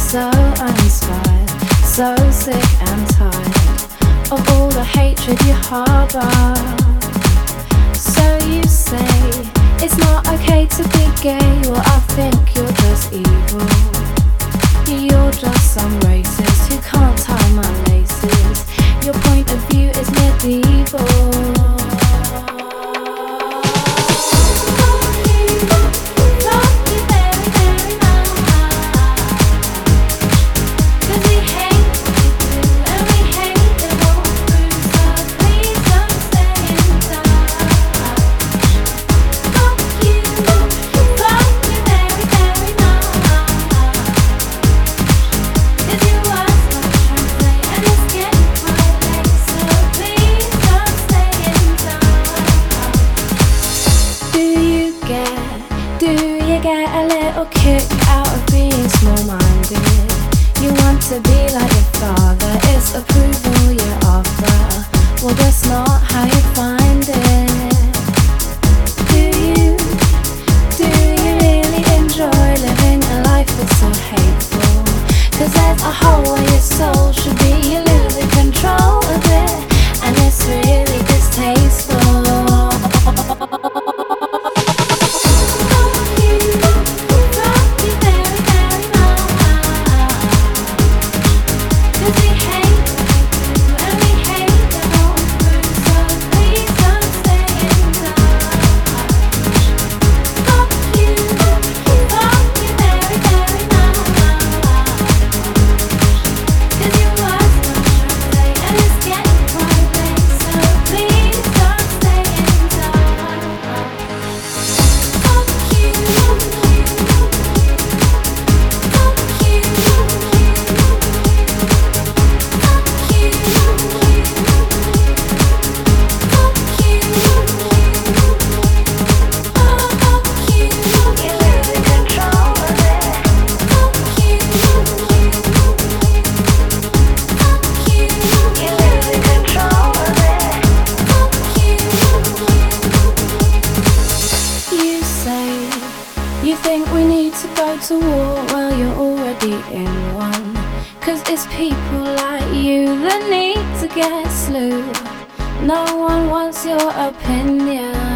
so uninspired, so sick and tired of all the hatred you harbor. So you say it's not okay to be gay. Well, I think you're just evil. You're just some racist who can't tie my laces. Your point of view is medieval. Kick out of being small-minded. You want to be like your father. It's approval you're after. Well, that's not how you find it. Do you really enjoy living a life that's so hateful? 'Cause there's a hole where your soul should be. You're losing control of it, and it's really distasteful. You think we need to go to war? Well, you're already in one. 'Cause it's people like you that need to get slew. No one wants your opinion.